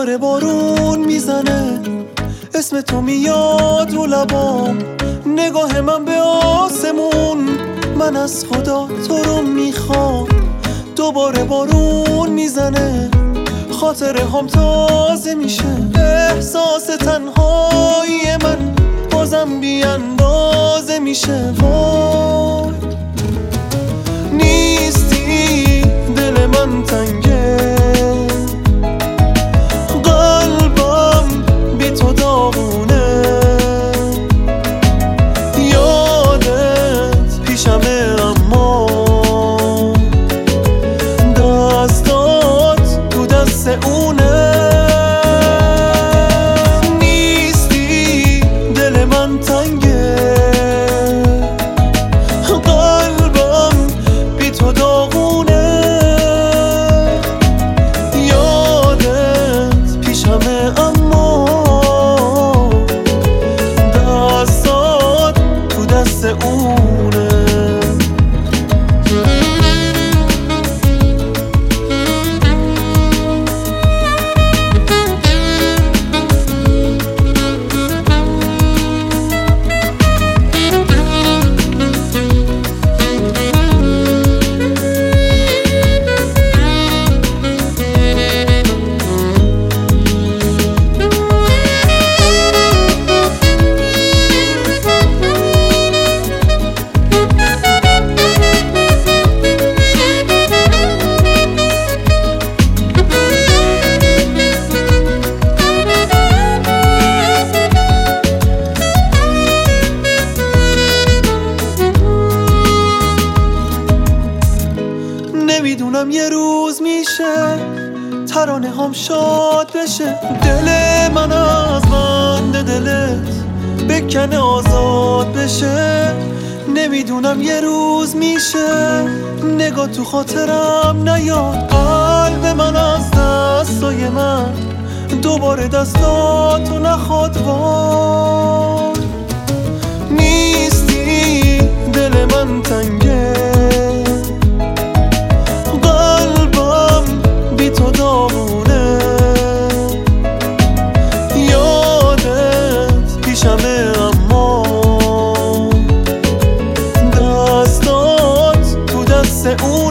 دوباره بارون میزنه، اسم تو میاد رو لبام، نگاه من به آسمون، من از خدا تو رو میخوام. دوباره بارون میزنه، خاطره هم تازه میشه، احساس تنهایی من بازم بی اندازه میشه. وای نیستی، دل من تنگه، قلبم بی تو داغونه، یادت پیشمه اما دستات تو دست اونه. نیستی، دل من تنگه، قلبم بی تو داغونه، یادت پیشمه اما دستات تو دست اونه. نمیدونم یه روز میشه ترانه هم شاد بشه، دل من از بند دلت بکنه آزاد بشه. نمیدونم یه روز میشه نگاه تو خاطرم نیاد، قلب من از دستای من دوباره دستاتو نخواد. وای نیستی، دل من تنگه، قلبم بی تو داغونه، یادت پیشمه اما دستات تو دست اون.